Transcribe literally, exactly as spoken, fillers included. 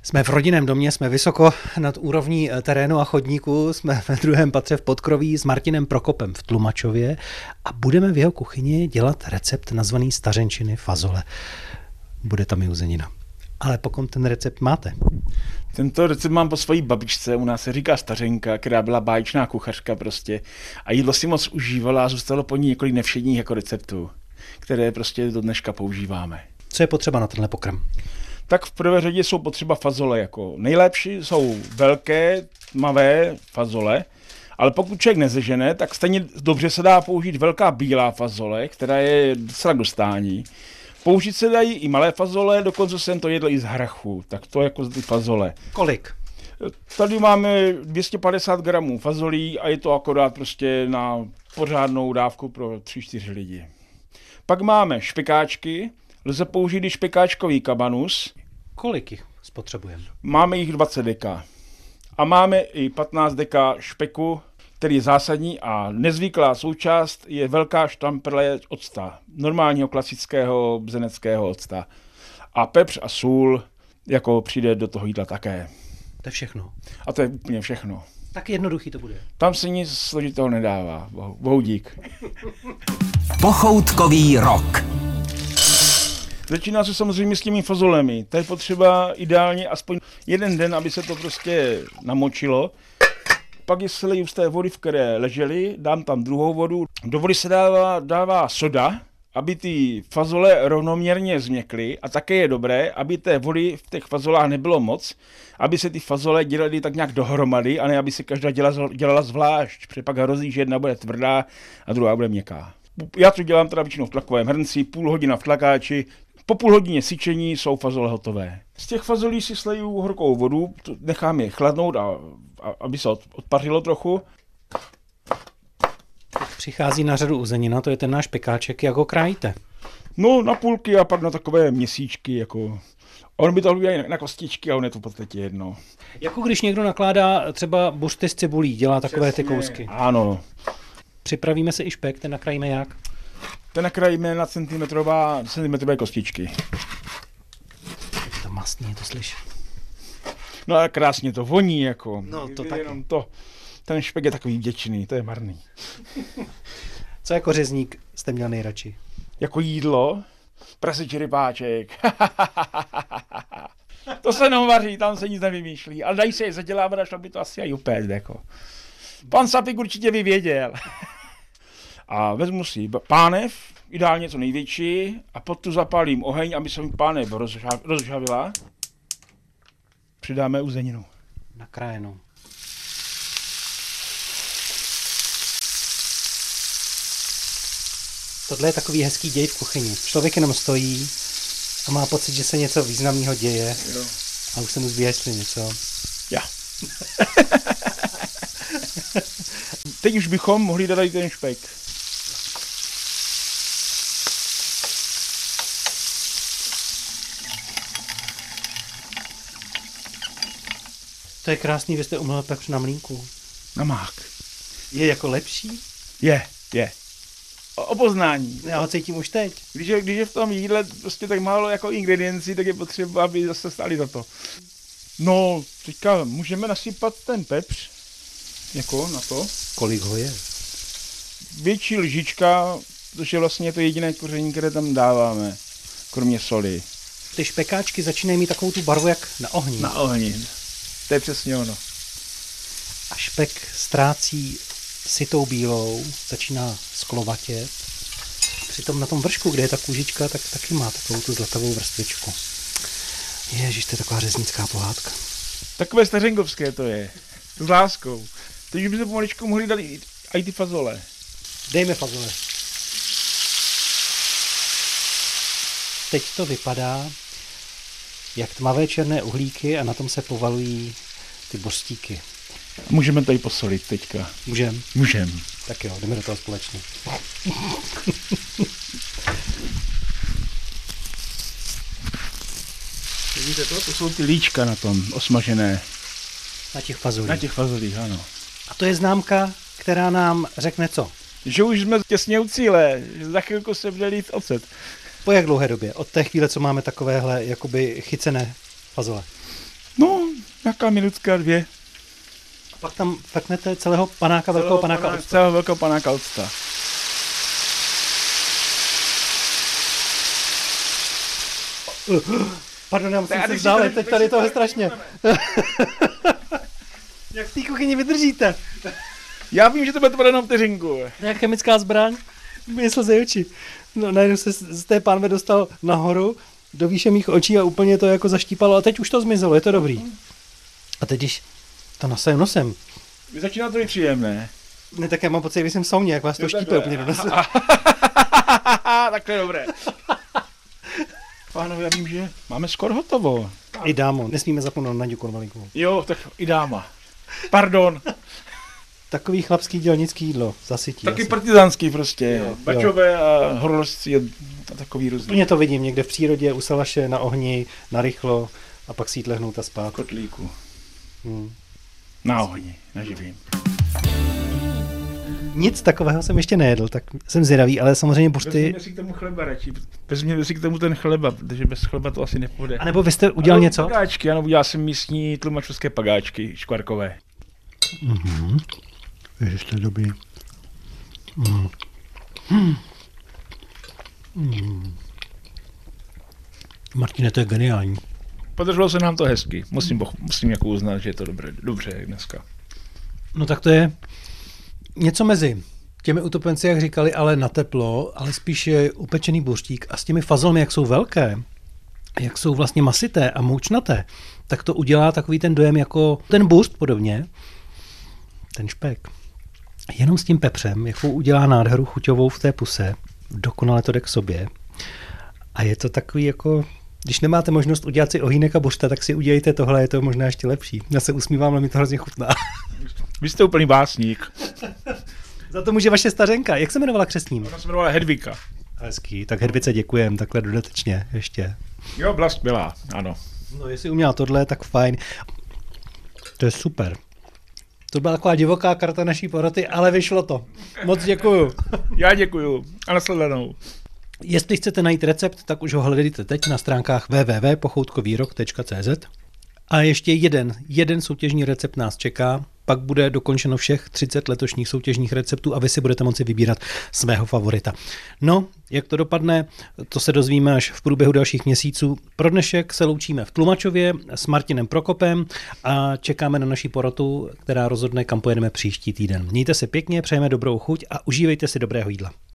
Jsme v rodinném domě, jsme vysoko nad úrovní terénu a chodníku, jsme ve druhém patře v podkroví s Martinem Prokopem v Tlumačově a budeme v jeho kuchyni dělat recept nazvaný stařenčiny fazole. Bude tam i uzenina. Ale pokud ten recept máte? Tento recept mám po své babičce, u nás se říká stařenka, která byla báječná kuchařka prostě a jídlo si moc užívala a zůstalo po ní několik nevšedních jako receptů, které prostě do dneška používáme. Co je potřeba na tenhle pokrm? Tak v prvé řadě jsou potřeba fazole. Jako nejlepší jsou velké, tmavé fazole, ale pokud člověk nezežene, tak stejně dobře se dá použít velká bílá fazole, která je docela k dostání. Použít se dají i malé fazole, dokonce jsem to jedl i z hrachu, tak to jako ty fazole. Kolik? Tady máme dvě stě padesát gramů fazolí a je to akorát prostě na pořádnou dávku pro tři čtyři lidi. Pak máme špekáčky, lze použít i špekáčkový kabanus. Kolik jich spotřebujeme? Máme jich dvacet deka. A máme i patnáct deka špeku, který je zásadní a nezvyklá součást je velká štamprle octa, normálního klasického bzeneckého octa. A pepř a sůl jako přijde do toho jídla také. To je všechno. A to je úplně všechno. Tak jednoduchý to bude. Tam se nic složitého nedává. Bohu dík. Pochoutkový rok. Začíná se samozřejmě s těmi fazolemi. To je potřeba ideálně aspoň jeden den, aby se to prostě namočilo. Pak je sleju z té vody, v které ležely, dám tam druhou vodu. Do vody se dává, dává soda, aby ty fazole rovnoměrně změkly a také je dobré, aby té vody v těch fazolách nebylo moc, aby se ty fazole dělaly tak nějak dohromady a ne aby se každá dělala, dělala zvlášť, protože pak hrozí, že jedna bude tvrdá a druhá bude měkká. Já to dělám teda většinou v tlakovém hrnci, půl hodina v tlakáči, po půl hodině syčení jsou fazole hotové. Z těch fazolí si sleju horkou vodu, nechám je chladnout, a, a, aby se odpařilo trochu. Přichází na řadu uzenina, to je ten náš pekáček, jak ho krájíte? No na půlky a pak na takové měsíčky, jako... On by to udělal na, na kostičky a on je to v podstatě jedno. Jako když někdo nakládá třeba buřty z cibulí, dělá takové ty kousky. Ano. Připravíme se i špek, ten nakrájíme jak? Ten nakrájíme na centimetrová, centimetrové kostičky. Je to mastný, to slyším. No a krásně to voní, jako. No to taky. Jenom to. Ten špek je takový vděčný, to je marný. Co jako řezník jste měl nejradši? Jako jídlo? Prasič rybáček. To se jenom vaří, tam se nic nevymýšlí. Ale dají se je zadělávat, až by to asi aj upéct, jako. Pan Sapik určitě by věděl. A vezmu si pánev, ideálně co největší, a pod tu zapálím oheň, aby se mi pánev rozžhavila. Přidáme uzeninu. Nakrájenou. Tohle je takový hezký děj v kuchyni. Člověk jenom stojí a má pocit, že se něco významného děje. Jo. A už se mu zbíhá něco. Já. Teď už bychom mohli dát ten špek. To je krásný, vy jste uměl pepř na mlýnku. Na mák. Je jako lepší? Je, je. O, o poznání. Já ho cítím už teď. Když je, když je v tom jídle prostě tak málo jako ingrediencí, tak je potřeba, aby zase stáli za to. No, teďka můžeme nasypat ten pepř, jako na to. Kolik ho je? Větší lžička, což je vlastně to jediné koření, které tam dáváme, kromě soli. Ty špekáčky začínají mít takovou tu barvu jak na ohni. Na ohni. To je přesně ono. A špek ztrácí sytou bílou, začíná sklovatět. Přitom na tom vršku, kde je ta kůžička, tak taky má takovou tu zlatavou vrstvičku. Ježiš, to je taková řeznická pohádka. Takové stařenkovské to je. S láskou. Teď už by se pomaličku mohli dát i, i ty fazole. Dejme fazole. Teď to vypadá jak tmavé černé uhlíky a na tom se povalují ty borstíky. Můžeme tady posolit teďka. Můžem? Můžem. Tak jo, jdeme do toho společně. Vidíte to? To jsou ty líčka na tom osmažené. Na těch fazolích. Na těch fazolích, ano. A to je známka, která nám řekne co? Že už jsme těsně u cíle, že za chvilku se bude lít ocet. Po jak dlouhé době? Od té chvíle, co máme takovéhle jakoby chycené fazole? No, nějaká minutka, dvě. A pak tam feknete celého panáka, velkého panáka panáka, octa. Celého velkého panáka octa. Pardon, já musím se vzdálit, teď tady toho strašně. Jak v té kuchyni vydržíte? Já vím, že to bude tvořeno vteřinku. Jak chemická zbraň, mě slzy oči. No, najednou se z té pánve dostal nahoru, do výše mých očí a úplně to jako zaštípalo a teď už to zmizelo, je to dobrý. A teď, když to nasaju nosem. Začíná to být příjemné. Ne, tak já mám pocit, že jsem v sauně, jak vás to štípe úplně do nosu. Tak to je dobré. Pánové, já vím, že máme skoro hotovo. I dámo, nesmíme zapomenout Naďu Konvalinkovou. Jo, tak i dáma. Pardon. Takový chlapský dělnický jídlo, zasytí. Taky asi. partizánský prostě. Jo, Bačové a horolezci a takový různý. Úplně to vidím někde v přírodě, u salaše, na ohni, na rychlo a pak si jít lehnout a spát. Kotlíku. Hmm. Na ohni, na živým. Nic takového jsem ještě nejedl, tak jsem zvědavý, ale samozřejmě buřty... Vezměme si k tomu chleba radši. Vezměme si k tomu ten chleba, protože bez chleba to asi nepůjde. A nebo vy jste udělal ano, něco? Pagáčky, ano, udělal jsem místní tlumačovské pagáčky, škvarkové. Mhm. Ježiš, to je dobrý. Mm. Mm. Mm. Martine, to je geniální. Podařilo se nám to hezky. Musím, musím jako uznat, že je to dobré, dobře dneska. No tak to je něco mezi těmi utopenci, jak říkali, ale na teplo, ale spíš je upečený buřtík a s těmi fazolmi, jak jsou velké, jak jsou vlastně masité a moučnaté, tak to udělá takový ten dojem jako ten burst podobně, ten špek. Jenom s tím pepřem, jakou udělá nádheru chuťovou v té puse, dokonale to jde k sobě. A je to takový jako, když nemáte možnost udělat si ohýnek a buřta, tak si udělejte tohle, je to možná ještě lepší. Já se usmívám, ale mi to hrozně chutná. Vy jste úplný básník. Za to může vaše stařenka. Jak se jmenovala křestním? Ona se jmenovala Hedvika. Hezký, tak Hedvice děkujem, takhle dodatečně ještě. Jo, Vlast byla, ano. No jestli uměla tohle, tak fajn. To je super. To byla taková divoká karta naší poroty, ale vyšlo to. Moc děkuju. Já děkuju a nasledanou. Jestli chcete najít recept, tak už ho hledejte teď na stránkách w w w tečka pochoutkovýrok tečka c z. A ještě jeden, jeden soutěžní recept nás čeká, pak bude dokončeno všech třicet letošních soutěžních receptů a vy si budete moci vybírat svého favorita. No, jak to dopadne, to se dozvíme až v průběhu dalších měsíců. Pro dnešek se loučíme v Tlumačově s Martinem Prokopem a čekáme na naší porotu, která rozhodne, kam pojedeme příští týden. Mějte se pěkně, přejeme dobrou chuť a užívejte si dobrého jídla.